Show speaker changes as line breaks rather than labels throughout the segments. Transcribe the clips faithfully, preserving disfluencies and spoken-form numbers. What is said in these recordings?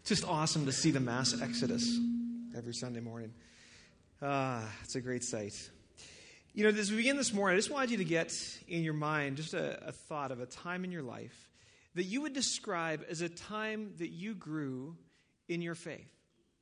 Just awesome to see the mass exodus every Sunday morning. Ah, it's a great sight. You know, as we begin this morning, I just wanted you to get in your mind just a, a thought of a time in your life that you would describe as a time that you grew in your faith.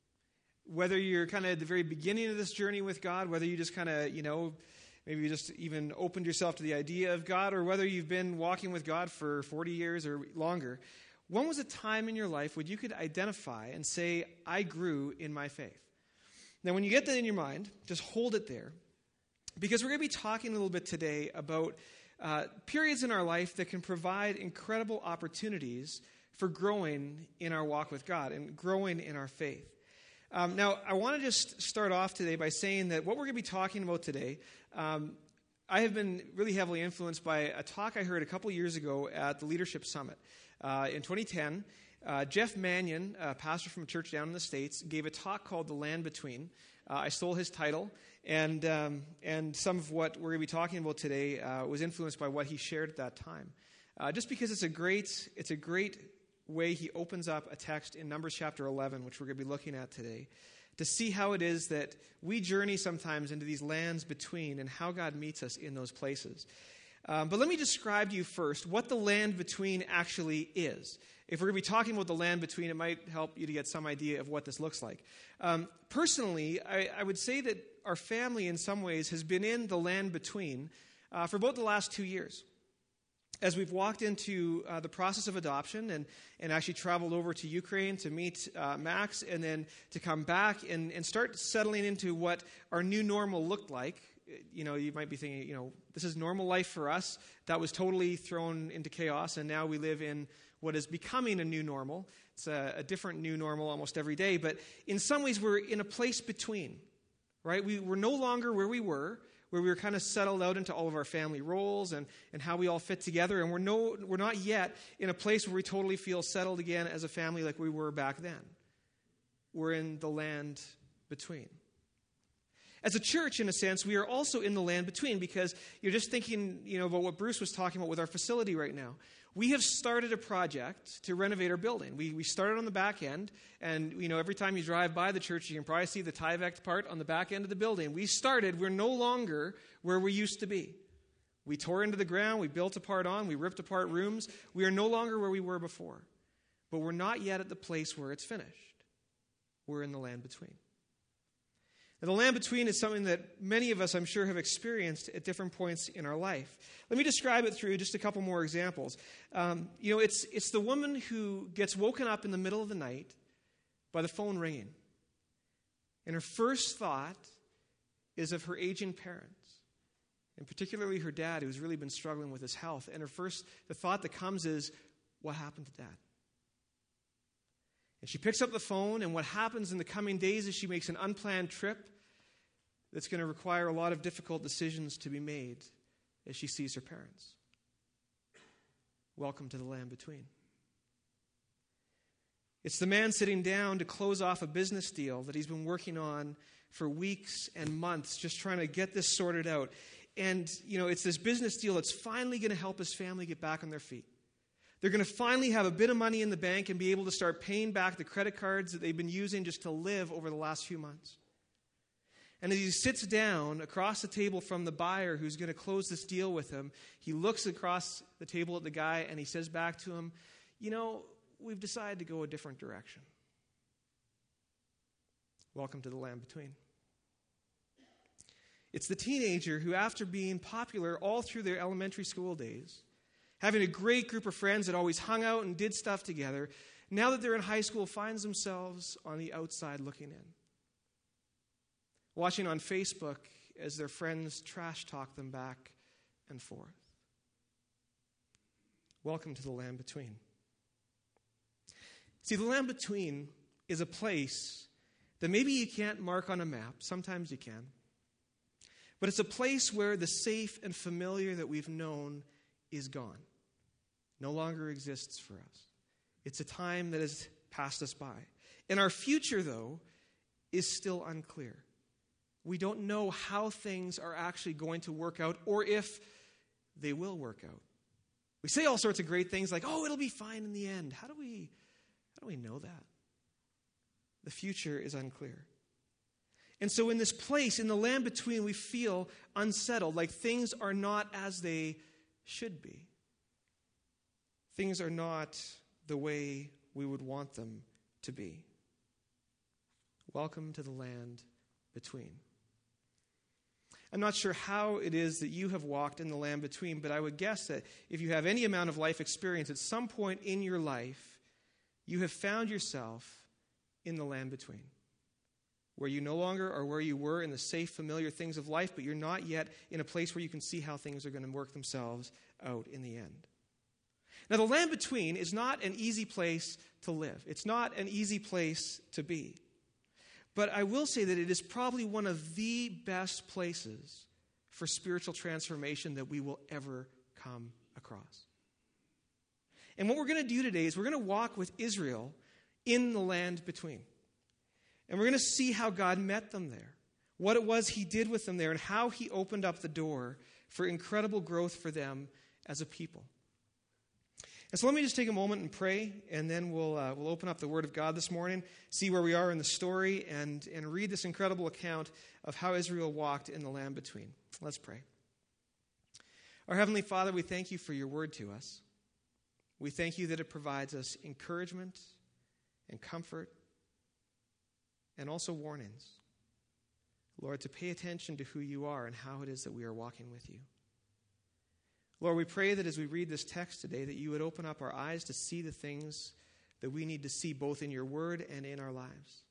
Whether you're kind of at the very beginning of this journey with God, whether you just kind of, you know, maybe you just even opened yourself to the idea of God, or whether you've been walking with God for forty years or longer, when was a time in your life when you could identify and say, I grew in my faith? Now, when you get that in your mind, just hold it there, because we're going to be talking a little bit today about uh, periods in our life that can provide incredible opportunities for growing in our walk with God and growing in our faith. Um, now, I want to just start off today by saying that what we're going to be talking about today, um, I have been really heavily influenced by a talk I heard a couple years ago at the Leadership Summit. Uh, in twenty ten, uh, Jeff Mannion, a pastor from a church down in the States, gave a talk called The Land Between. Uh, I stole his title, and um, and some of what we're going to be talking about today uh, was influenced by what he shared at that time. Uh, just because it's a great it's a great way he opens up a text in Numbers chapter eleven, which we're going to be looking at today, to see how it is that we journey sometimes into these lands between and how God meets us in those places. Um, but let me describe to you first what the land between actually is. If we're going to be talking about the land between, it might help you to get some idea of what this looks like. Um, personally, I, I would say that our family in some ways has been in the land between uh, for about the last two years. As we've walked into uh, the process of adoption and, and actually traveled over to Ukraine to meet uh, Max, and then to come back and, and start settling into what our new normal looked like. You know, you might be thinking, you know, this is normal life for us. That was totally thrown into chaos, and now we live in what is becoming a new normal. It's a, a different new normal almost every day, but in some ways we're in a place between, right? We, we're no longer where we were, where we were kind of settled out into all of our family roles and, and how we all fit together, and we're no we're not yet in a place where we totally feel settled again as a family like we were back then. We're in the land between. As a church, in a sense, we are also in the land between, because you're just thinking, you know, about what Bruce was talking about with our facility right now. We have started a project to renovate our building. We we started on the back end, and, you know, every time you drive by the church, you can probably see the Tyvek part on the back end of the building. We started, we're no longer where we used to be. We tore into the ground, we built a part on, we ripped apart rooms. We are no longer where we were before. But we're not yet at the place where it's finished. We're in the land between. Now, the land between is something that many of us, I'm sure, have experienced at different points in our life. Let me describe it through just a couple more examples. Um, you know, it's it's the woman who gets woken up in the middle of the night by the phone ringing. And her first thought is of her aging parents, and particularly her dad, who's really been struggling with his health. And her first, the thought that comes is, what happened to Dad? And she picks up the phone, and what happens in the coming days is she makes an unplanned trip that's going to require a lot of difficult decisions to be made as she sees her parents. Welcome to the land between. It's the man sitting down to close off a business deal that he's been working on for weeks and months, just trying to get this sorted out. And, you know, it's this business deal that's finally going to help his family get back on their feet. They're going to finally have a bit of money in the bank and be able to start paying back the credit cards that they've been using just to live over the last few months. And as he sits down across the table from the buyer who's going to close this deal with him, he looks across the table at the guy and he says back to him, you know, we've decided to go a different direction. Welcome to the land between. It's the teenager who, after being popular all through their elementary school days, having a great group of friends that always hung out and did stuff together, now that they're in high school, finds themselves on the outside looking in. Watching on Facebook as their friends trash talk them back and forth. Welcome to the land between. See, the land between is a place that maybe you can't mark on a map. Sometimes you can. But it's a place where the safe and familiar that we've known is gone. No longer exists for us. It's a time that has passed us by. And our future, though, is still unclear. We don't know how things are actually going to work out, or if they will work out. We say all sorts of great things like, oh, it'll be fine in the end. How do we, how do we know that? the future is unclear. And so in this place, in the land between, we feel unsettled, like things are not as they should be. Things are not the way we would want them to be. Welcome to the land between. I'm not sure how it is that you have walked in the land between, but I would guess that if you have any amount of life experience, at some point in your life, you have found yourself in the land between, where you no longer are where you were in the safe, familiar things of life, but you're not yet in a place where you can see how things are going to work themselves out in the end. Now, the land between is not an easy place to live. It's not an easy place to be. But I will say that it is probably one of the best places for spiritual transformation that we will ever come across. And what we're going to do today is we're going to walk with Israel in the land between. And we're going to see how God met them there, what it was he did with them there, and how he opened up the door for incredible growth for them as a people. And so let me just take a moment and pray, and then we'll uh, we'll open up the Word of God this morning, see where we are in the story, and, and read this incredible account of how Israel walked in the land between. Let's pray. Our Heavenly Father, we thank you for your Word to us. We thank you that it provides us encouragement and comfort and also warnings. Lord, to pay attention to who you are and how it is that we are walking with you. Lord, we pray that as we read this text today, that you would open up our eyes to see the things that we need to see both in your word and in our lives.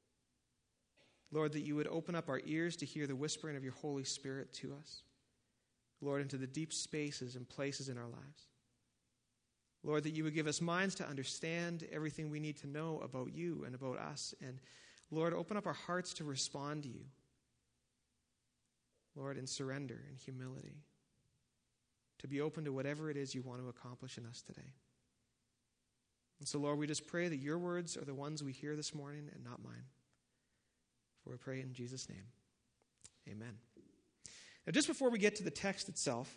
Lord, that you would open up our ears to hear the whispering of your Holy Spirit to us. Lord, into the deep spaces and places in our lives. Lord, that you would give us minds to understand everything we need to know about you and about us. And Lord, open up our hearts to respond to you. Lord, in surrender and humility. To be open to whatever it is you want to accomplish in us today. And so, Lord, we just pray that your words are the ones we hear this morning and not mine. For we pray in Jesus' name. Amen. Now, just before we get to the text itself,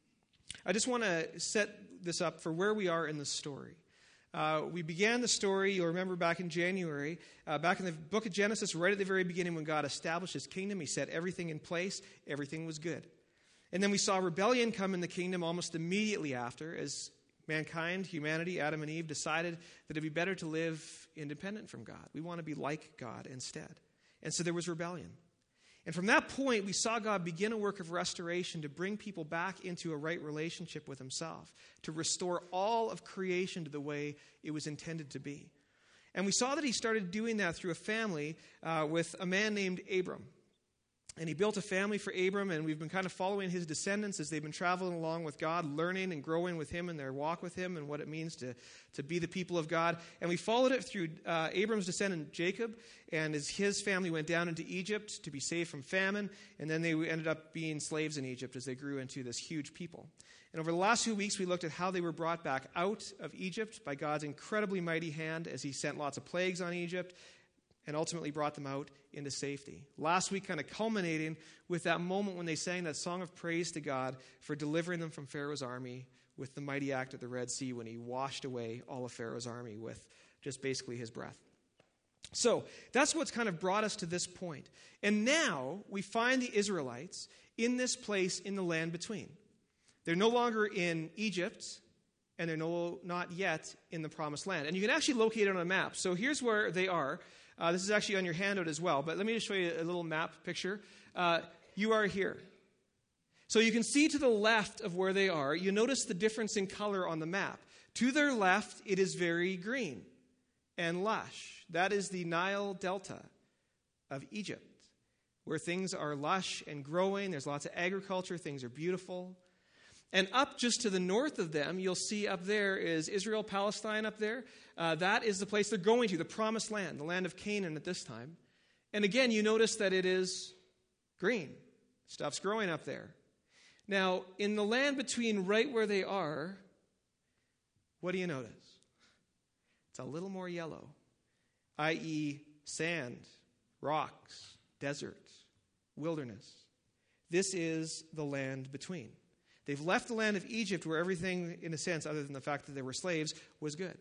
I just want to set this up for where we are in the story. Uh, we began the story, you'll remember back in January, uh, back in the book of Genesis, right at the very beginning when God established his kingdom. He set everything in place. Everything was good. And then we saw rebellion come in the kingdom almost immediately after, as mankind, humanity, Adam and Eve, decided that it'd be better to live independent from God. We want to be like God instead. And so there was rebellion. And from that point, we saw God begin a work of restoration to bring people back into a right relationship with himself, to restore all of creation to the way it was intended to be. And we saw that he started doing that through a family uh, with a man named Abram. And he built a family for Abram, and we've been kind of following his descendants as they've been traveling along with God, learning and growing with him in their walk with him and what it means to, to be the people of God. And we followed it through uh, Abram's descendant Jacob, and as his family went down into Egypt to be saved from famine, and then they ended up being slaves in Egypt as they grew into this huge people. And over the last few weeks, we looked at how they were brought back out of Egypt by God's incredibly mighty hand as he sent lots of plagues on Egypt, and ultimately brought them out into safety. Last week kind of culminating with that moment when they sang that song of praise to God for delivering them from Pharaoh's army with the mighty act at the Red Sea when he washed away all of Pharaoh's army with just basically his breath. So that's what's kind of brought us to this point. And now we find the Israelites in this place in the land between. They're no longer in Egypt, and they're no, not yet in the Promised Land. And you can actually locate it on a map. So here's where they are. Uh, this is actually on your handout as well, but let me just show you a little map picture. Uh, you are here. So you can see to the left of where they are, you notice the difference in color on the map. To their left, it is very green and lush. That is the Nile Delta of Egypt, where things are lush and growing. There's lots of agriculture. Things are beautiful. And up just to the north of them, you'll see up there is Israel, Palestine up there. Uh, that is the place they're going to, the Promised Land, the land of Canaan at this time. And again, you notice that it is green. Stuff's growing up there. Now, in the land between right where they are, what do you notice? It's a little more yellow, that is sand, rocks, desert, wilderness. This is the land between. They've left the land of Egypt where everything, in a sense, other than the fact that they were slaves, was good.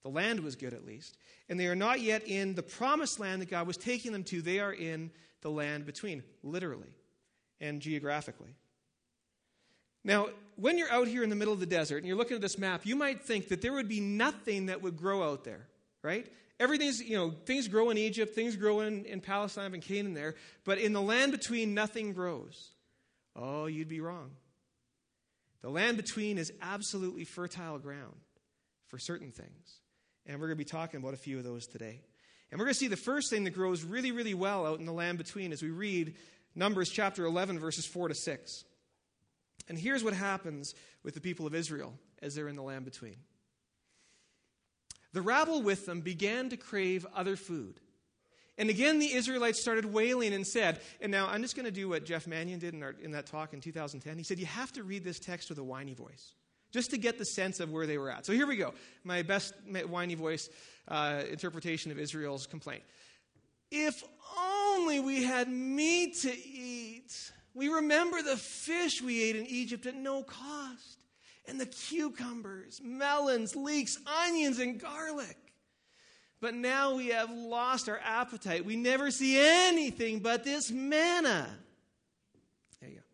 The land was good, at least. And they are not yet in the promised land that God was taking them to. They are in the land between, literally and geographically. Now, when you're out here in the middle of the desert and you're looking at this map, you might think that there would be nothing that would grow out there, right? Everything's, you know, things grow in Egypt, things grow in, in Palestine and Canaan there, but in the land between, nothing grows. Oh, you'd be wrong. The land between is absolutely fertile ground for certain things. And we're going to be talking about a few of those today. And we're going to see the first thing that grows really, really well out in the land between as we read Numbers chapter eleven, verses four to six. And here's what happens with the people of Israel as they're in the land between. The rabble with them began to crave other food. And again, the Israelites started wailing and said, and now I'm just going to do what Jeff Mannion did in, our, in that talk in two thousand ten. He said, you have to read this text with a whiny voice, just to get the sense of where they were at. So here we go. My best whiny voice uh, interpretation of Israel's complaint. If only we had meat to eat. We remember the fish we ate in Egypt at no cost, and the cucumbers, melons, leeks, onions, and garlic. But now we have lost our appetite. We never see anything but this manna. There you go.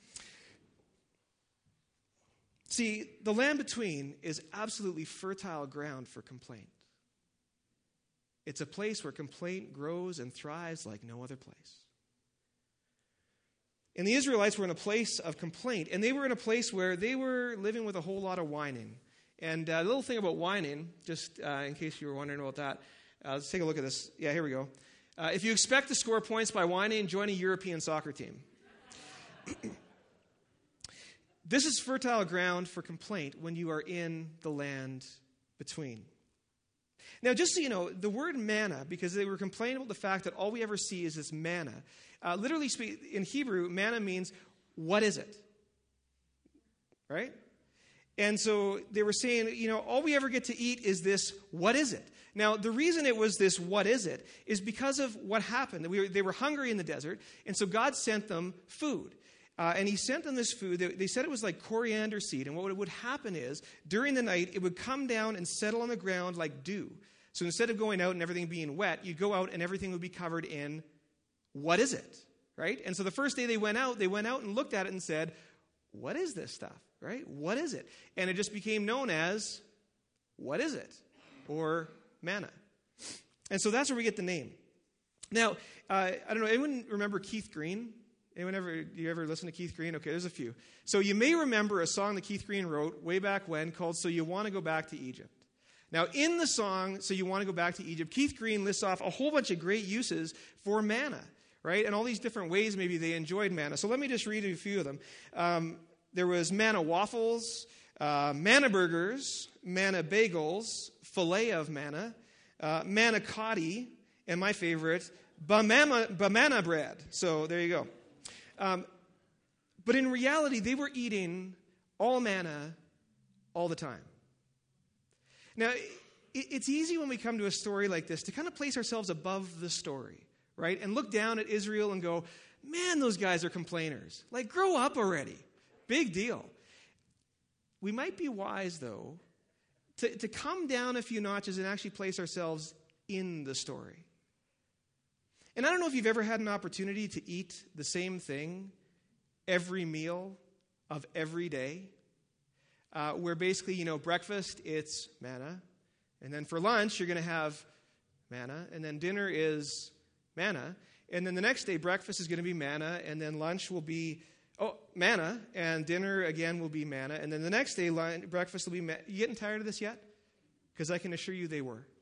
See, the land between is absolutely fertile ground for complaint. It's a place where complaint grows and thrives like no other place. And the Israelites were in a place of complaint, and they were in a place where they were living with a whole lot of whining. And uh, a little thing about whining, just uh, in case you were wondering about that, uh, let's take a look at this. Yeah, here we go. Uh, if you expect to score points by whining, join a European soccer team. This is fertile ground for complaint when you are in the land between. Now, just so you know, the word manna, because they were complaining about the fact that all we ever see is this manna, uh, literally speak, in Hebrew, manna means, what is it? Right? And so they were saying, you know, all we ever get to eat is this, what is it? Now, the reason it was this, what is it, is because of what happened. We were, they were hungry in the desert, and so God sent them food. Uh, and he sent them this food. They, they said it was like coriander seed. And what would happen is, during the night, it would come down and settle on the ground like dew. So instead of going out and everything being wet, you'd go out and everything would be covered in, what is it? Right? And so the first day they went out, they went out and looked at it and said, what is this stuff? Right? What is it? And it just became known as, what is it? Or manna. And so that's where we get the name. Now, uh, I don't know, anyone remember Keith Green? Anyone ever, do you ever listen to Keith Green? Okay, there's a few. So you may remember a song that Keith Green wrote way back when called So You Want to Go Back to Egypt. Now, in the song, So You Want to Go Back to Egypt, Keith Green lists off a whole bunch of great uses for manna, right? And all these different ways maybe they enjoyed manna. So let me just read a few of them. Um, there was manna waffles, uh, manna burgers, manna bagels, filet of manna, uh, manna cotti, and my favorite, bamana, bamana bread. So there you go. Um, but in reality, they were eating all manna all the time. Now, it's easy when we come to a story like this to kind of place ourselves above the story, right? And look down at Israel and go, man, those guys are complainers. Like, grow up already. Big deal. We might be wise, though, to, to come down a few notches and actually place ourselves in the story. And I don't know if you've ever had an opportunity to eat the same thing every meal of every day. Uh, where basically, you know, breakfast, it's manna. And then for lunch, you're going to have manna. And then dinner is manna. And then the next day, breakfast is going to be manna. And then lunch will be, oh, manna. And dinner, again, will be manna. And then the next day, lunch, breakfast will be manna. You getting tired of this yet? Because I can assure you they were.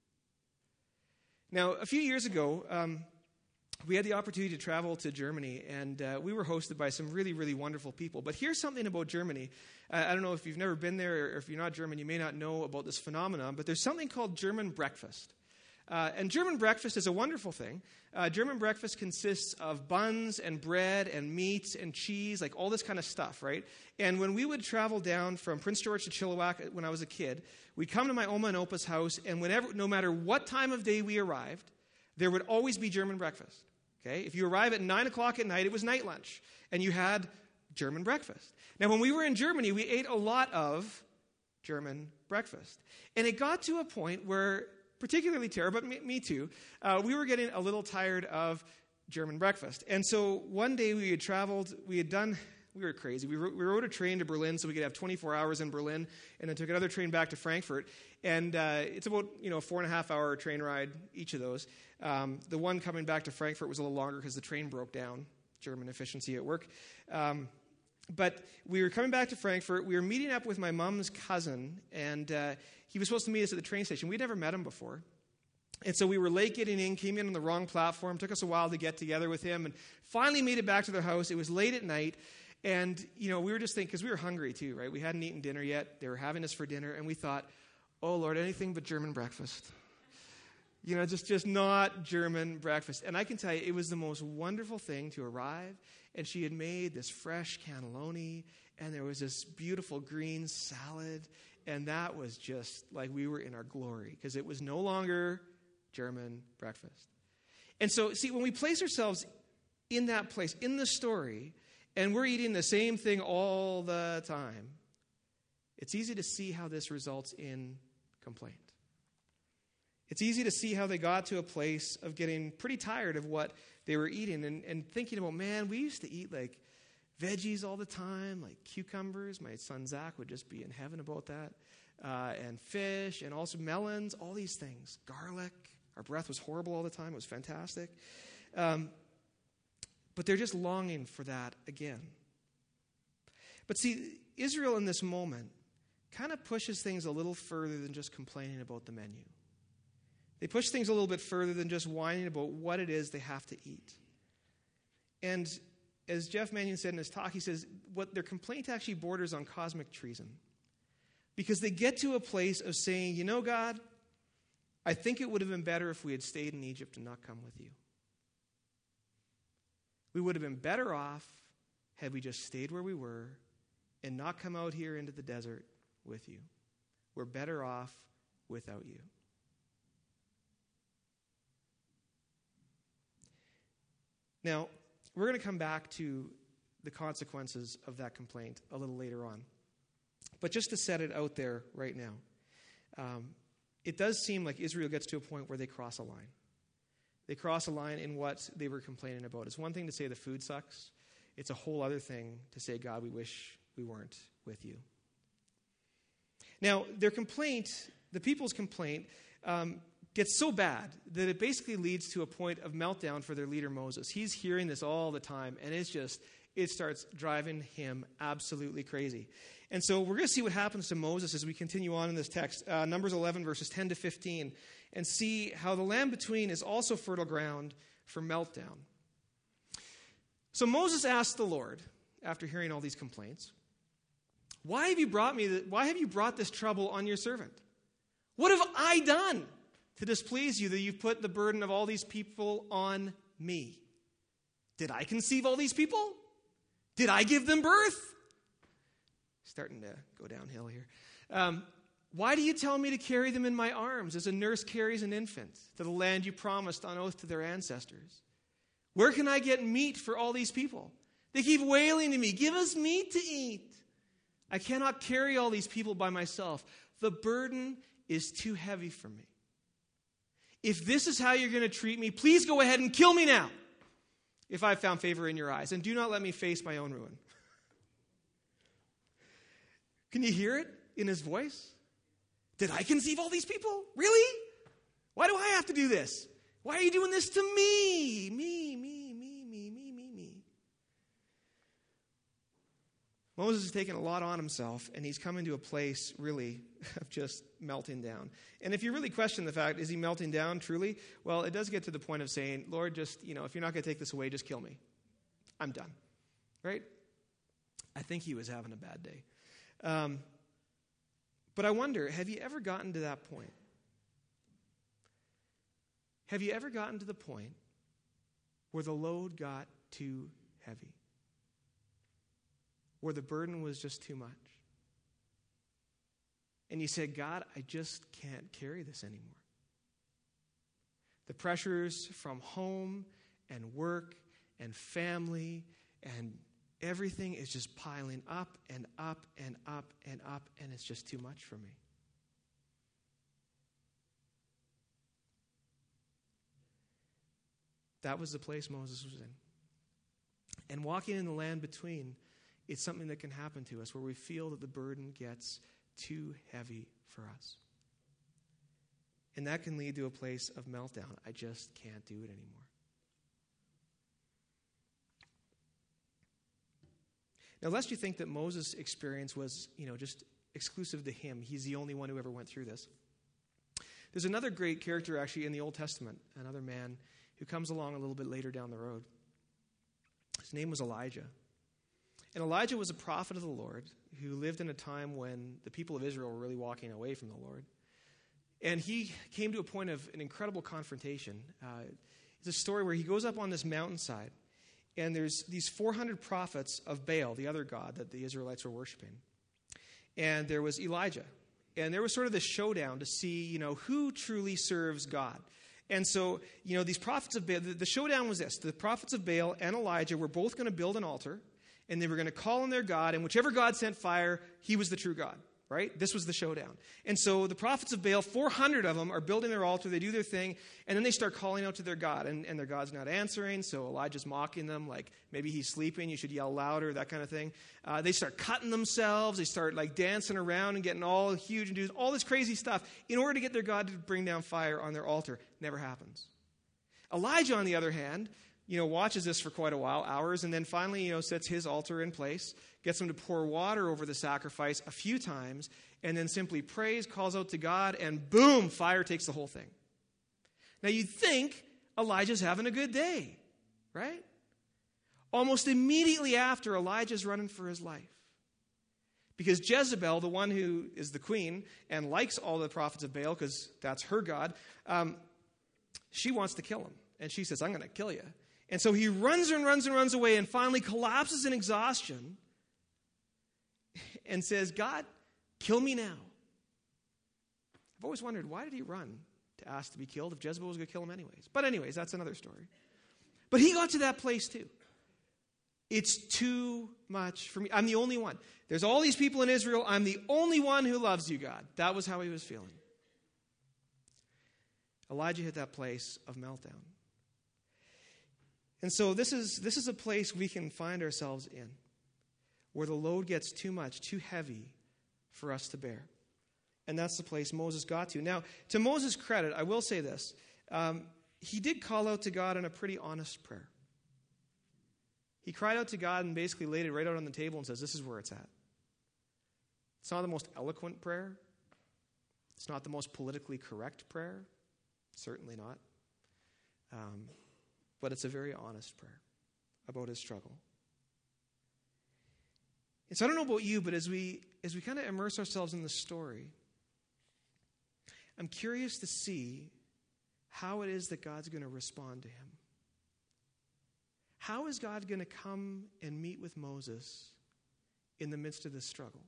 Now, a few years ago, um, we had the opportunity to travel to Germany, and uh, we were hosted by some really, really wonderful people. But here's something about Germany. Uh, I don't know if you've never been there, or if you're not German, you may not know about this phenomenon, but there's something called German breakfast. Uh, and German breakfast is a wonderful thing. Uh, German breakfast consists of buns and bread and meat and cheese, like all this kind of stuff, right? And when we would travel down from Prince George to Chilliwack when I was a kid, we'd come to my Oma and Opa's house, and whenever, no matter what time of day we arrived, there would always be German breakfast. Okay? If you arrive at nine o'clock at night, it was night lunch, and you had German breakfast. Now, when we were in Germany, we ate a lot of German breakfast. And it got to a point where, particularly Tara, but me, me too, uh, we were getting a little tired of German breakfast. And so one day we had traveled, we had done, we were crazy. We, ro- we rode a train to Berlin so we could have twenty-four hours in Berlin, and then took another train back to Frankfurt. And uh, it's about, you know, a four and a half hour train ride, each of those. Um, the one coming back to Frankfurt was a little longer because the train broke down. German efficiency at work. Um, but we were coming back to Frankfurt. We were meeting up with my mom's cousin, and uh, he was supposed to meet us at the train station. We'd never met him before. And so we were late getting in, came in on the wrong platform. Took us a while to get together with him, and finally made it back to their house. It was late at night, and you know we were just thinking, because we were hungry too, right? We hadn't eaten dinner yet. They were having us for dinner, and we thought, oh, Lord, anything but German breakfast. You know, just, just not German breakfast. And I can tell you, it was the most wonderful thing to arrive. And she had made this fresh cannelloni, and there was this beautiful green salad. And that was just like we were in our glory, because it was no longer German breakfast. And so, see, when we place ourselves in that place, in the story, and we're eating the same thing all the time, it's easy to see how this results in complaint. It's easy to see how they got to a place of getting pretty tired of what they were eating and, and thinking about, man, we used to eat like veggies all the time, like cucumbers. My son Zach would just be in heaven about that. Uh, and fish, and also melons, all these things. Garlic. Our breath was horrible all the time. It was fantastic. Um, but they're just longing for that again. But see, Israel in this moment kind of pushes things a little further than just complaining about the menu. They push things a little bit further than just whining about what it is they have to eat. And as Jeff Mannion said in his talk, he says what their complaint actually borders on cosmic treason. Because they get to a place of saying, you know, God, I think it would have been better if we had stayed in Egypt and not come with you. We would have been better off had we just stayed where we were and not come out here into the desert with you. We're better off without you. Now, we're going to come back to the consequences of that complaint a little later on. But just to set it out there right now, um, it does seem like Israel gets to a point where they cross a line. They cross a line in what they were complaining about. It's one thing to say the food sucks. It's a whole other thing to say, God, we wish we weren't with you. Now, their complaint, the people's complaint, um, gets so bad that it basically leads to a point of meltdown for their leader Moses. He's hearing this all the time, and it's just, it starts driving him absolutely crazy. And so we're going to see what happens to Moses as we continue on in this text, uh, Numbers eleven, verses ten to fifteen, and see how the land between is also fertile ground for meltdown. So Moses asked the Lord, after hearing all these complaints, why have you brought me, the, why have you brought this trouble on your servant? What have I done to displease you that you've put the burden of all these people on me? Did I conceive all these people? Did I give them birth? Starting to go downhill here. Um, why do you tell me to carry them in my arms as a nurse carries an infant to the land you promised on oath to their ancestors? Where can I get meat for all these people? They keep wailing to me, give us meat to eat. I cannot carry all these people by myself. The burden is too heavy for me. If this is how you're going to treat me, please go ahead and kill me now, if I've found favor in your eyes, and do not let me face my own ruin. Can you hear it in his voice? Did I conceive all these people? Really? Why do I have to do this? Why are you doing this to me? Me, me, me, me, me, me, me. Moses has taken a lot on himself, and he's coming to a place, really, of just melting down. And if you really question the fact, is he melting down truly? Well, it does get to the point of saying, Lord, just, you know, if you're not going to take this away, just kill me. I'm done. Right? I think he was having a bad day. Um, but I wonder, have you ever gotten to that point? Have you ever gotten to the point where the load got too heavy? Where the burden was just too much? And you said, God, I just can't carry this anymore. The pressures from home and work and family and everything is just piling up and up and up and up, and it's just too much for me. That was the place Moses was in. And walking in the land between, it's something that can happen to us where we feel that the burden gets too heavy for us. And that can lead to a place of meltdown. I just can't do it anymore. Now, lest you think that Moses' experience was, you know, just exclusive to him, he's the only one who ever went through this. There's another great character actually in the Old Testament, another man who comes along a little bit later down the road. His name was Elijah. And Elijah was a prophet of the Lord who lived in a time when the people of Israel were really walking away from the Lord. And he came to a point of an incredible confrontation. Uh, it's a story where he goes up on this mountainside, and there's these four hundred prophets of Baal, the other god that the Israelites were worshiping. And there was Elijah. And there was sort of this showdown to see, you know, who truly serves God. And so, you know, these prophets of Baal, the, the showdown was this. The prophets of Baal and Elijah were both going to build an altar, and they were going to call on their God, and whichever God sent fire, he was the true God, right? This was the showdown. And so the prophets of Baal, four hundred of them, are building their altar, they do their thing, and then they start calling out to their God, and, and their God's not answering, so Elijah's mocking them, like, maybe he's sleeping, you should yell louder, that kind of thing. Uh, they start cutting themselves, they start, like, dancing around and getting all huge and doing all this crazy stuff in order to get their God to bring down fire on their altar. Never happens. Elijah, on the other hand, you know, watches this for quite a while, hours, and then finally, you know, sets his altar in place, gets him to pour water over the sacrifice a few times, and then simply prays, calls out to God, and boom, fire takes the whole thing. Now, you'd think Elijah's having a good day, right? Almost immediately after, Elijah's running for his life. Because Jezebel, the one who is the queen and likes all the prophets of Baal, because that's her God, um, she wants to kill him. And she says, I'm going to kill you. And so he runs and runs and runs away and finally collapses in exhaustion and says, God, kill me now. I've always wondered, why did he run to ask to be killed if Jezebel was going to kill him anyways? But anyways, that's another story. But he got to that place too. It's too much for me. I'm the only one. There's all these people in Israel. I'm the only one who loves you, God. That was how he was feeling. Elijah hit that place of meltdown. And so this is this is a place we can find ourselves in, where the load gets too much, too heavy for us to bear. And that's the place Moses got to. Now, to Moses' credit, I will say this. Um, he did call out to God in a pretty honest prayer. He cried out to God and basically laid it right out on the table and says, this is where it's at. It's not the most eloquent prayer. It's not the most politically correct prayer. Certainly not. Um, but it's a very honest prayer about his struggle. And so I don't know about you, but as we as we kind of immerse ourselves in the story, I'm curious to see how it is that God's going to respond to him. How is God going to come and meet with Moses in the midst of this struggle?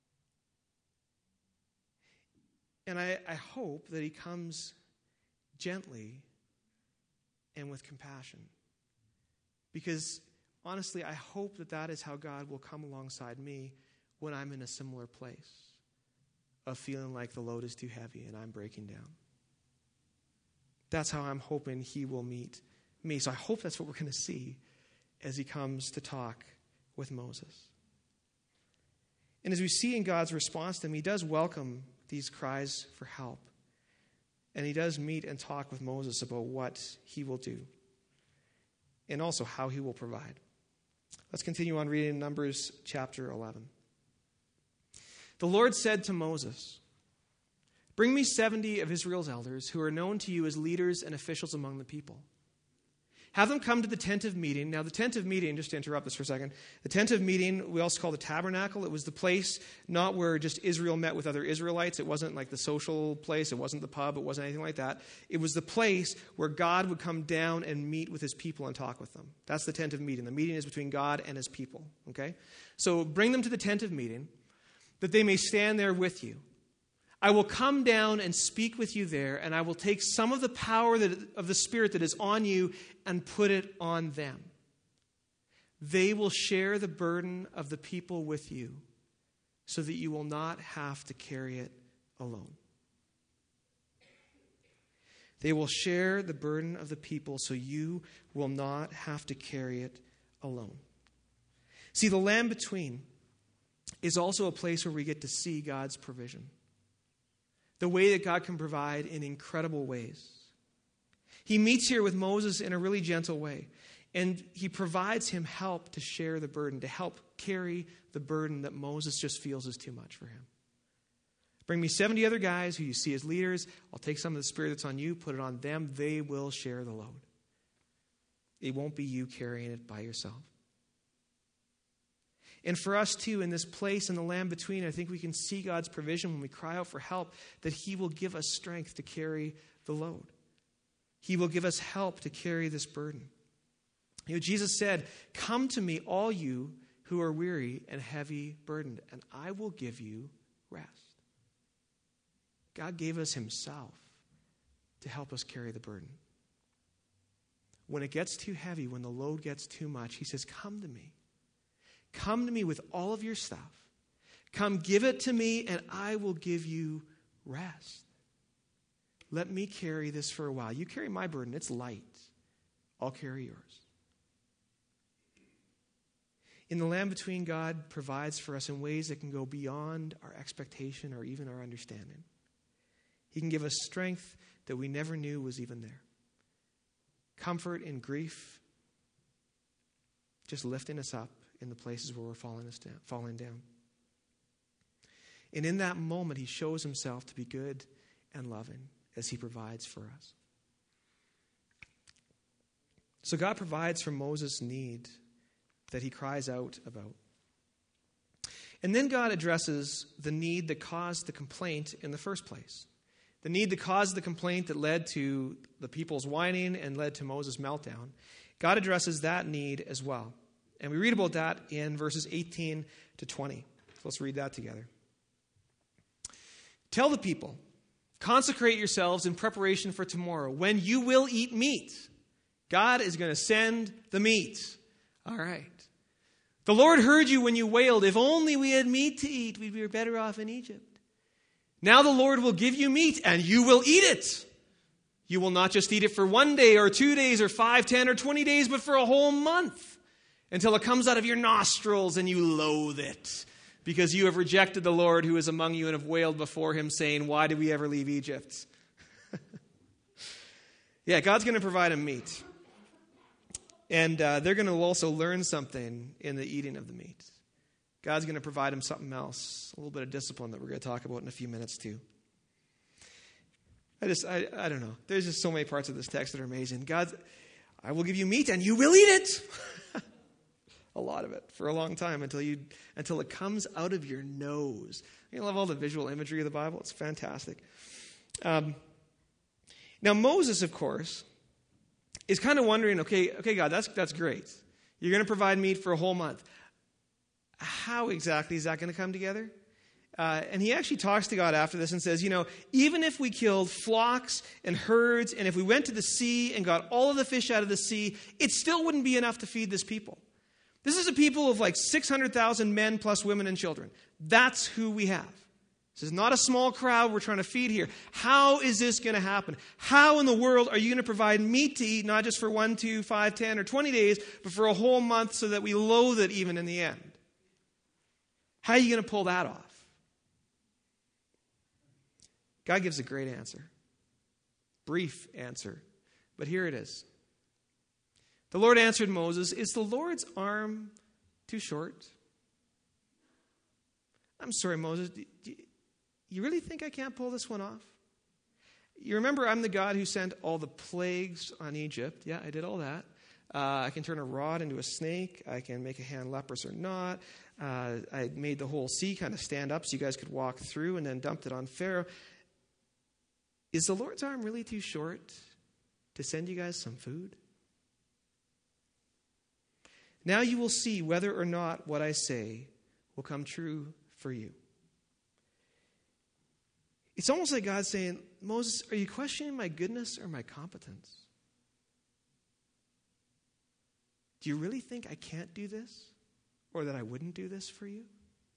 And I, I hope that he comes gently and with compassion. Because honestly, I hope that that is how God will come alongside me when I'm in a similar place of feeling like the load is too heavy and I'm breaking down. That's how I'm hoping he will meet me. So I hope that's what we're going to see as he comes to talk with Moses. And as we see in God's response to him, he does welcome these cries for help. And he does meet and talk with Moses about what he will do and also how he will provide. Let's continue on reading Numbers chapter eleven. The Lord said to Moses, bring me seventy of Israel's elders who are known to you as leaders and officials among the people. Have them come to the tent of meeting. Now, the tent of meeting, just to interrupt this for a second, the tent of meeting, we also call the tabernacle. It was the place not where just Israel met with other Israelites. It wasn't like the social place. It wasn't the pub. It wasn't anything like that. It was the place where God would come down and meet with his people and talk with them. That's the tent of meeting. The meeting is between God and his people. Okay? So bring them to the tent of meeting that they may stand there with you. I will come down and speak with you there, and I will take some of the power that, of the Spirit that is on you and put it on them. They will share the burden of the people with you so that you will not have to carry it alone. They will share the burden of the people so you will not have to carry it alone. See, the land between is also a place where we get to see God's provision. The way that God can provide in incredible ways. He meets here with Moses in a really gentle way. And he provides him help to share the burden, to help carry the burden that Moses just feels is too much for him. Bring me seventy other guys who you see as leaders. I'll take some of the spirit that's on you, put it on them. They will share the load. It won't be you carrying it by yourself. And for us too, in this place in the land between, I think we can see God's provision when we cry out for help, that he will give us strength to carry the load. He will give us help to carry this burden. You know, Jesus said, "Come to me, all you who are weary and heavy burdened, and I will give you rest." God gave us himself to help us carry the burden. When it gets too heavy, when the load gets too much, he says, "Come to me. Come to me with all of your stuff. Come give it to me, and I will give you rest. Let me carry this for a while. You carry my burden. It's light. I'll carry yours." In the land between, God provides for us in ways that can go beyond our expectation or even our understanding. He can give us strength that we never knew was even there. Comfort in grief, just lifting us up in the places where we're falling, us down, falling down. And in that moment, he shows himself to be good and loving as he provides for us. So God provides for Moses' need that he cries out about. And then God addresses the need that caused the complaint in the first place. The need that caused the complaint that led to the people's whining and led to Moses' meltdown. God addresses that need as well. And we read about that in verses eighteen to twenty. So let's read that together. "Tell the people, consecrate yourselves in preparation for tomorrow, when you will eat meat." God is going to send the meat. All right. "The Lord heard you when you wailed, 'If only we had meat to eat, we'd be better off in Egypt.' Now the Lord will give you meat, and you will eat it. You will not just eat it for one day or two days or five, ten, or twenty days, but for a whole month, until it comes out of your nostrils and you loathe it, because you have rejected the Lord who is among you and have wailed before him, saying, 'Why did we ever leave Egypt?'" Yeah, God's going to provide them meat. And uh, they're going to also learn something in the eating of the meat. God's going to provide them something else, a little bit of discipline that we're going to talk about in a few minutes too. I just, I, I don't know. There's just so many parts of this text that are amazing. God, "I will give you meat and you will eat it." A lot of it for a long time until you, until it comes out of your nose. I love all the visual imagery of the Bible. It's fantastic. Um, now Moses, of course, is kind of wondering, okay, okay, God, that's that's great. You're going to provide meat for a whole month. How exactly is that going to come together? Uh, and he actually talks to God after this and says, you know, even if we killed flocks and herds, and if we went to the sea and got all of the fish out of the sea, it still wouldn't be enough to feed this people. This is a people of like six hundred thousand men plus women and children. That's who we have. This is not a small crowd we're trying to feed here. How is this going to happen? How in the world are you going to provide meat to eat, not just for one, two, five, ten, or twenty days, but for a whole month so that we loathe it even in the end? How are you going to pull that off? God gives a great answer. Brief answer. But here it is. The Lord answered Moses, "Is the Lord's arm too short?" I'm sorry, Moses. Do you really think I can't pull this one off? You remember I'm the God who sent all the plagues on Egypt. Yeah, I did all that. Uh, I can turn a rod into a snake. I can make a hand leprous or not. Uh, I made the whole sea kind of stand up so you guys could walk through, and then dumped it on Pharaoh. Is the Lord's arm really too short to send you guys some food? Now you will see whether or not what I say will come true for you. It's almost like God saying, Moses, are you questioning my goodness or my competence? Do you really think I can't do this? Or that I wouldn't do this for you?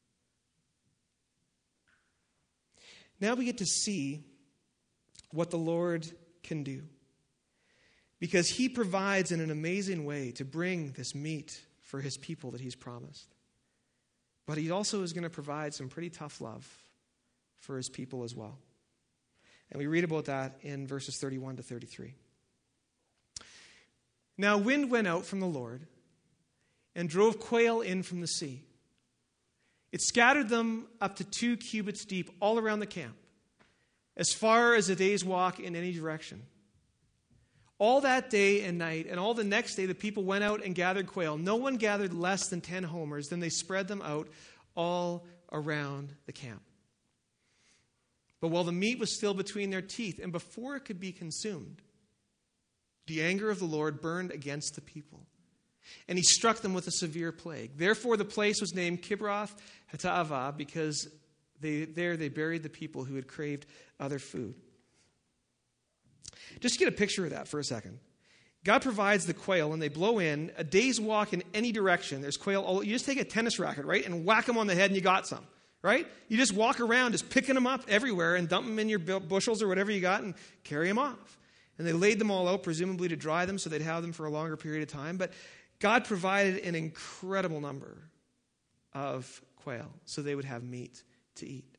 Now we get to see what the Lord can do. Because he provides in an amazing way to bring this meat for his people that he's promised. But he also is going to provide some pretty tough love for his people as well. And we read about that in verses thirty-one to thirty-three. Now wind went out from the Lord and drove quail in from the sea. It scattered them up to two cubits deep all around the camp, as far as a day's walk in any direction. All that day and night, and all the next day, the people went out and gathered quail. No one gathered less than ten homers. Then they spread them out all around the camp. But while the meat was still between their teeth, and before it could be consumed, the anger of the Lord burned against the people, and he struck them with a severe plague. Therefore the place was named Kibroth Hattaavah, because they, there they buried the people who had craved other food. Just to get a picture of that for a second. God provides the quail, and they blow in a day's walk in any direction. There's quail. All, you just take a tennis racket, right, and whack them on the head, and you got some, right? You just walk around just picking them up everywhere and dump them in your bushels or whatever you got and carry them off. And they laid them all out, presumably to dry them so they'd have them for a longer period of time. But God provided an incredible number of quail so they would have meat to eat.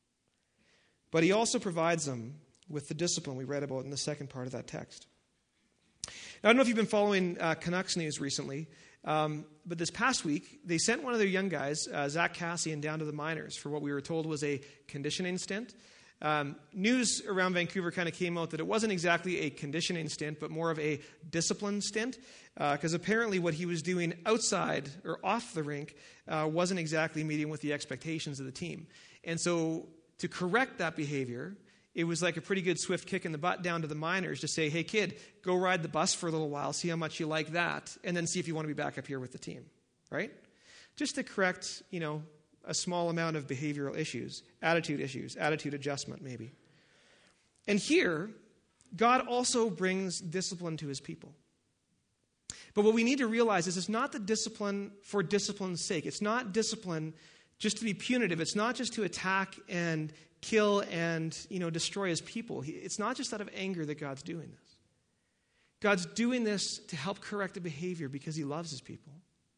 But he also provides them with the discipline we read about in the second part of that text. Now, I don't know if you've been following uh, Canucks news recently, um, but this past week, they sent one of their young guys, uh, Zach Cassian, down to the minors for what we were told was a conditioning stint. Um, news around Vancouver kind of came out that it wasn't exactly a conditioning stint, but more of a discipline stint, because uh, apparently what he was doing outside or off the rink uh, wasn't exactly meeting with the expectations of the team. And so to correct that behavior, it was like a pretty good swift kick in the butt down to the minors to say, hey, kid, go ride the bus for a little while, see how much you like that, and then see if you want to be back up here with the team, right? Just to correct, you know, a small amount of behavioral issues, attitude issues, attitude adjustment maybe. And here, God also brings discipline to his people. But what we need to realize is it's not the discipline for discipline's sake. It's not discipline just to be punitive. It's not just to attack and kill and, you know, destroy his people. It's not just out of anger that God's doing this. God's doing this to help correct the behavior because he loves his people.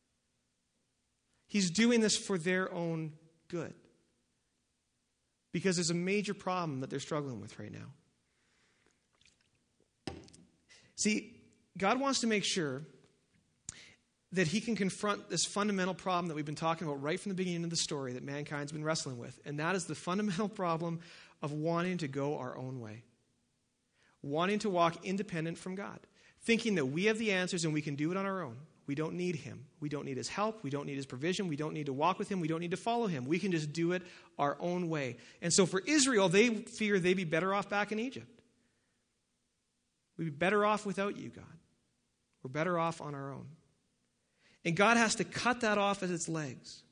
He's doing this for their own good. Because there's a major problem that they're struggling with right now. See, God wants to make sure that he can confront this fundamental problem that we've been talking about right from the beginning of the story that mankind's been wrestling with. And that is the fundamental problem of wanting to go our own way. Wanting to walk independent from God. Thinking that we have the answers and we can do it on our own. We don't need him. We don't need his help. We don't need his provision. We don't need to walk with him. We don't need to follow him. We can just do it our own way. And so for Israel, they fear they'd be better off back in Egypt. We'd be better off without you, God. We're better off on our own. And God has to cut that off at its legs.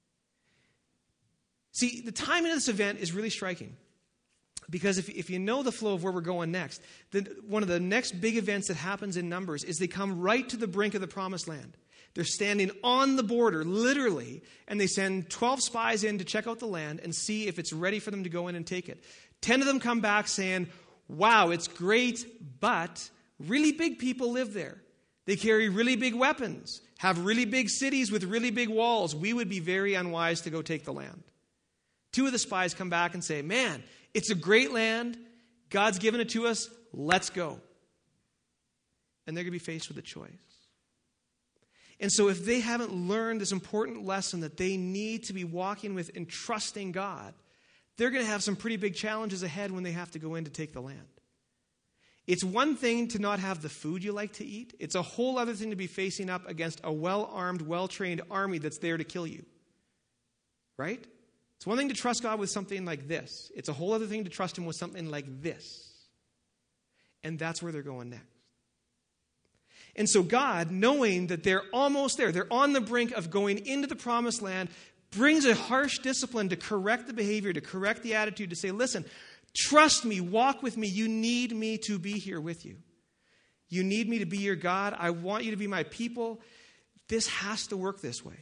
See, the timing of this event is really striking. Because if, if you know the flow of where we're going next, the, one of the next big events that happens in Numbers is they come right to the brink of the promised land. They're standing on the border, literally, and they send twelve spies in to check out the land and see if it's ready for them to go in and take it. Ten of them come back saying, wow, it's great, but really big people live there. They carry really big weapons, have really big cities with really big walls. We would be very unwise to go take the land. Two of the spies come back and say, man, it's a great land. God's given it to us. Let's go. And they're going to be faced with a choice. And so if they haven't learned this important lesson that they need to be walking with and trusting God, they're going to have some pretty big challenges ahead when they have to go in to take the land. It's one thing to not have the food you like to eat. It's a whole other thing to be facing up against a well-armed, well-trained army that's there to kill you. Right? It's one thing to trust God with something like this. It's a whole other thing to trust him with something like this. And that's where they're going next. And so God, knowing that they're almost there, they're on the brink of going into the promised land, brings a harsh discipline to correct the behavior, to correct the attitude, to say, listen, trust me, walk with me. You need me to be here with you. You need me to be your God. I want you to be my people. This has to work this way.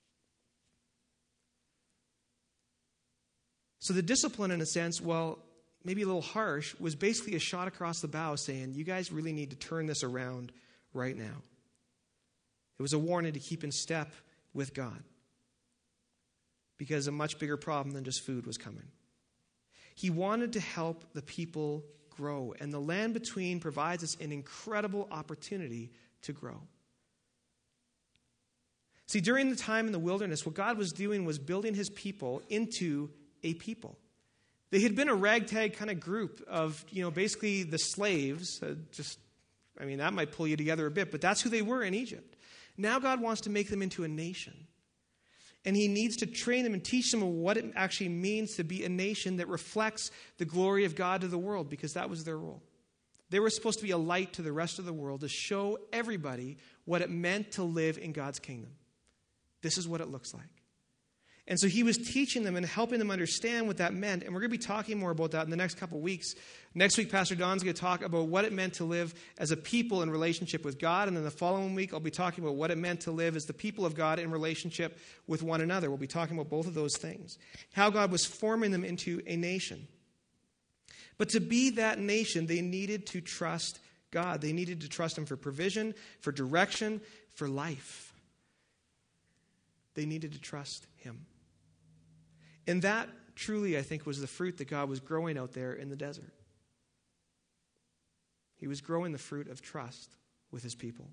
So the discipline, in a sense, well, maybe a little harsh, was basically a shot across the bow saying, you guys really need to turn this around right now. It was a warning to keep in step with God, because a much bigger problem than just food was coming. He wanted to help the people grow, and the land between provides us an incredible opportunity to grow. See, during the time in the wilderness, what God was doing was building his people into a people. They had been a ragtag kind of group of, you know, basically the slaves. Uh, just, I mean, that might pull you together a bit, but that's who they were in Egypt. Now God wants to make them into a nation. And he needs to train them and teach them what it actually means to be a nation that reflects the glory of God to the world, because that was their role. They were supposed to be a light to the rest of the world, to show everybody what it meant to live in God's kingdom. This is what it looks like. And so he was teaching them and helping them understand what that meant. And we're going to be talking more about that in the next couple of weeks. Next week, Pastor Don's going to talk about what it meant to live as a people in relationship with God. And then the following week, I'll be talking about what it meant to live as the people of God in relationship with one another. We'll be talking about both of those things. How God was forming them into a nation. But to be that nation, they needed to trust God. They needed to trust him for provision, for direction, for life. They needed to trust him. And that truly, I think, was the fruit that God was growing out there in the desert. He was growing the fruit of trust with his people.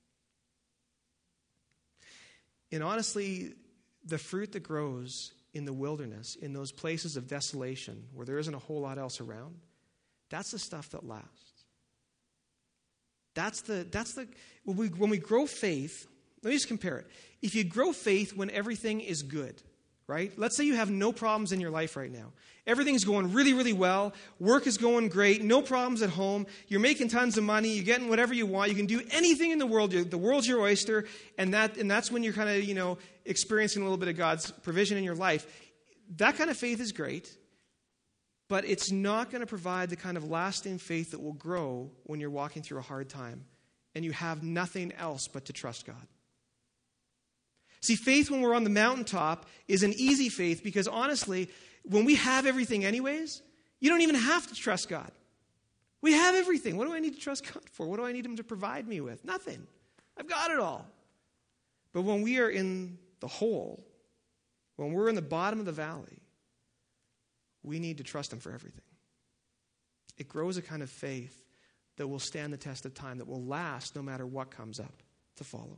And honestly, the fruit that grows in the wilderness, in those places of desolation where there isn't a whole lot else around, that's the stuff that lasts. That's the, that's the, when we, when we grow faith, let me just compare it. If you grow faith when everything is good, right? Let's say you have no problems in your life right now. Everything's going really, really well. Work is going great. No problems at home. You're making tons of money. You're getting whatever you want. You can do anything in the world. The world's your oyster. And that and that's when you're kind of, you know, experiencing a little bit of God's provision in your life. That kind of faith is great, but it's not going to provide the kind of lasting faith that will grow when you're walking through a hard time and you have nothing else but to trust God. See, faith when we're on the mountaintop is an easy faith because, honestly, when we have everything anyways, you don't even have to trust God. We have everything. What do I need to trust God for? What do I need him to provide me with? Nothing. I've got it all. But when we are in the hole, when we're in the bottom of the valley, we need to trust him for everything. It grows a kind of faith that will stand the test of time, that will last no matter what comes up to follow.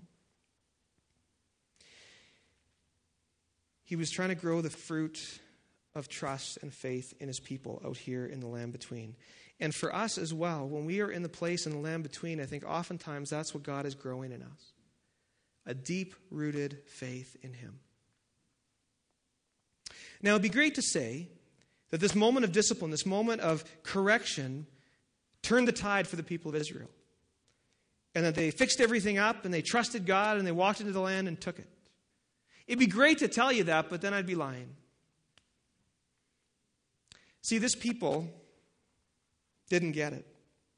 He was trying to grow the fruit of trust and faith in his people out here in the land between. And for us as well, when we are in the place in the land between, I think oftentimes that's what God is growing in us. A deep-rooted faith in him. Now, it'd be great to say that this moment of discipline, this moment of correction, turned the tide for the people of Israel. And that they fixed everything up and they trusted God and they walked into the land and took it. It'd be great to tell you that, but then I'd be lying. See, this people didn't get it.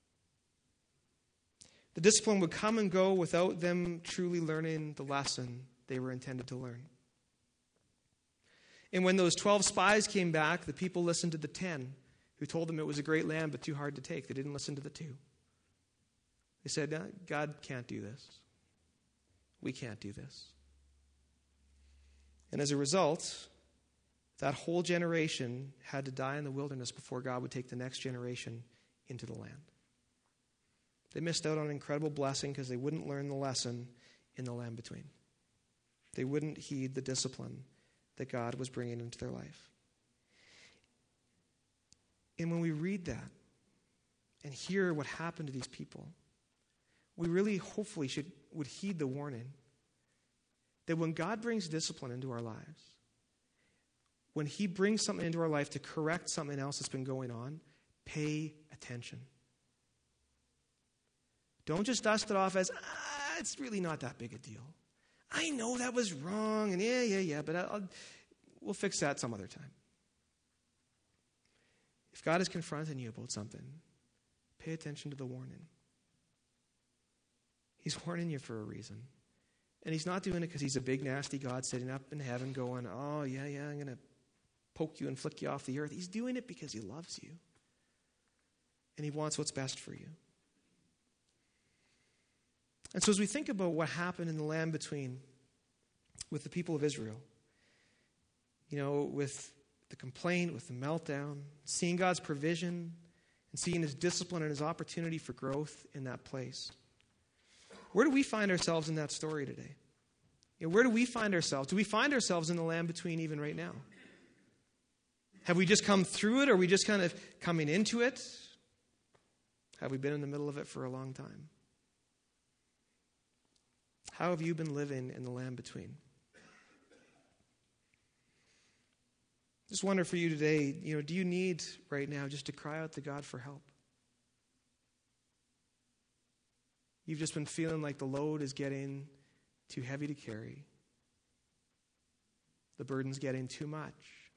The discipline would come and go without them truly learning the lesson they were intended to learn. And when those twelve spies came back, the people listened to the ten who told them it was a great land but too hard to take. They didn't listen to the two. They said, no, God can't do this. We can't do this. And as a result, that whole generation had to die in the wilderness before God would take the next generation into the land. They missed out on an incredible blessing because they wouldn't learn the lesson in the land between. They wouldn't heed the discipline that God was bringing into their life. And when we read that and hear what happened to these people, we really hopefully should would heed the warning that when God brings discipline into our lives, when he brings something into our life to correct something else that's been going on, pay attention. Don't just dust it off as, ah, it's really not that big a deal. I know that was wrong, and yeah, yeah, yeah, but I'll, we'll fix that some other time. If God is confronting you about something, pay attention to the warning. He's warning you for a reason. And he's not doing it because he's a big, nasty God sitting up in heaven going, oh, yeah, yeah, I'm going to poke you and flick you off the earth. He's doing it because he loves you. And he wants what's best for you. And so as we think about what happened in the land between with the people of Israel, you know, with the complaint, with the meltdown, seeing God's provision, and seeing his discipline and his opportunity for growth in that place. Where do we find ourselves in that story today? You know, where do we find ourselves? Do we find ourselves in the land between even right now? Have we just come through it? Or are we just kind of coming into it? Have we been in the middle of it for a long time? How have you been living in the land between? Just wonder for you today, you know, do you need right now just to cry out to God for help? You've just been feeling like the load is getting too heavy to carry. The burden's getting too much.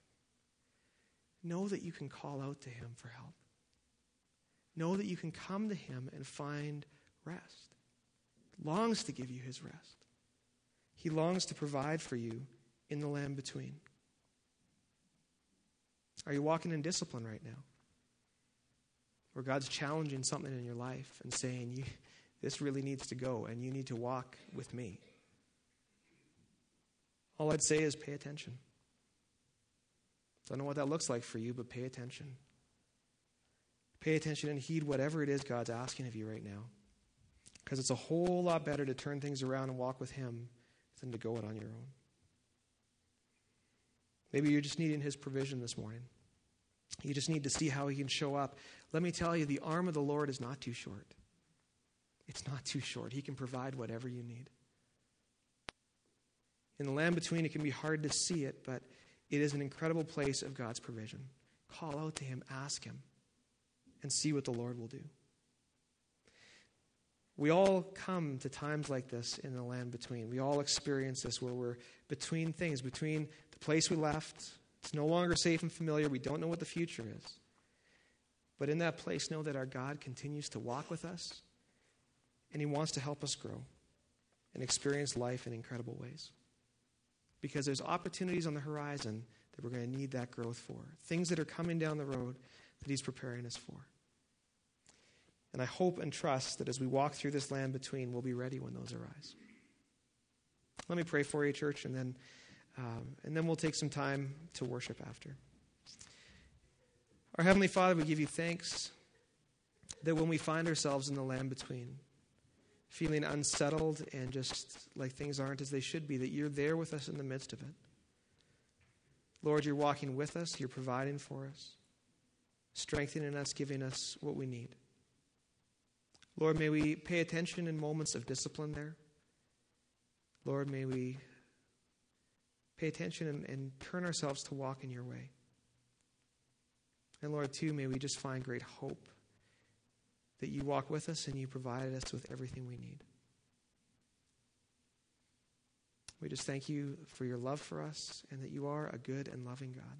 Know that you can call out to him for help. Know that you can come to him and find rest. He longs to give you his rest. He longs to provide for you in the land between. Are you walking in discipline right now? Where God's challenging something in your life and saying, you, this really needs to go and you need to walk with me. All I'd say is pay attention. Don't know what that looks like for you, but pay attention. Pay attention and heed whatever it is God's asking of you right now. Because it's a whole lot better to turn things around and walk with him than to go it on your own. Maybe you're just needing his provision this morning. You just need to see how he can show up. Let me tell you, the arm of the Lord is not too short. It's not too short. He can provide whatever you need. In the land between, it can be hard to see it, but it is an incredible place of God's provision. Call out to him, ask him, and see what the Lord will do. We all come to times like this in the land between. We all experience this where we're between things, between the place we left. It's no longer safe and familiar. We don't know what the future is. But in that place, know that our God continues to walk with us, and he wants to help us grow and experience life in incredible ways. Because there's opportunities on the horizon that we're going to need that growth for. Things that are coming down the road that he's preparing us for. And I hope and trust that as we walk through this land between, we'll be ready when those arise. Let me pray for you, church, and then um, and then we'll take some time to worship after. Our Heavenly Father, we give you thanks that when we find ourselves in the land between, feeling unsettled and just like things aren't as they should be, that you're there with us in the midst of it. Lord, you're walking with us, you're providing for us, strengthening us, giving us what we need. Lord, may we pay attention in moments of discipline there. Lord, may we pay attention and, and turn ourselves to walk in your way. And Lord, too, may we just find great hope that you walk with us and you provide us with everything we need. We just thank you for your love for us and that you are a good and loving God.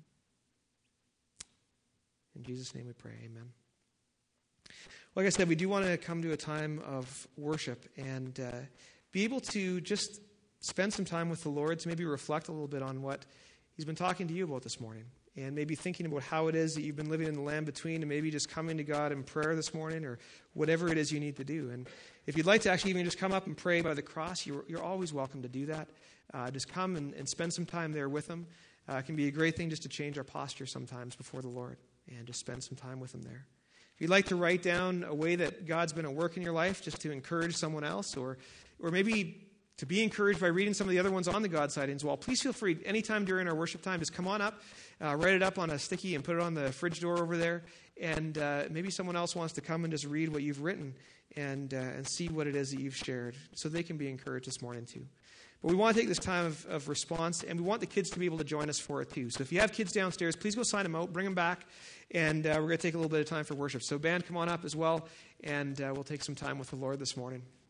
In Jesus' name we pray, amen. Like I said, we do want to come to a time of worship and uh, be able to just spend some time with the Lord to maybe reflect a little bit on what he's been talking to you about this morning. And maybe thinking about how it is that you've been living in the land between, and maybe just coming to God in prayer this morning, or whatever it is you need to do. And if you'd like to actually even just come up and pray by the cross, you're, you're always welcome to do that. Uh, just come and, and spend some time there with him. Uh, it can be a great thing just to change our posture sometimes before the Lord and just spend some time with him there. If you'd like to write down a way that God's been at work in your life just to encourage someone else, or or maybe to be encouraged by reading some of the other ones on the God side as well, please feel free anytime during our worship time, just come on up, uh, write it up on a sticky and put it on the fridge door over there, and uh, maybe someone else wants to come and just read what you've written and uh, and see what it is that you've shared so they can be encouraged this morning too. But we want to take this time of, of response, and we want the kids to be able to join us for it too. So if you have kids downstairs, please go sign them out, bring them back, and uh, we're going to take a little bit of time for worship. So band, come on up as well, and uh, we'll take some time with the Lord this morning.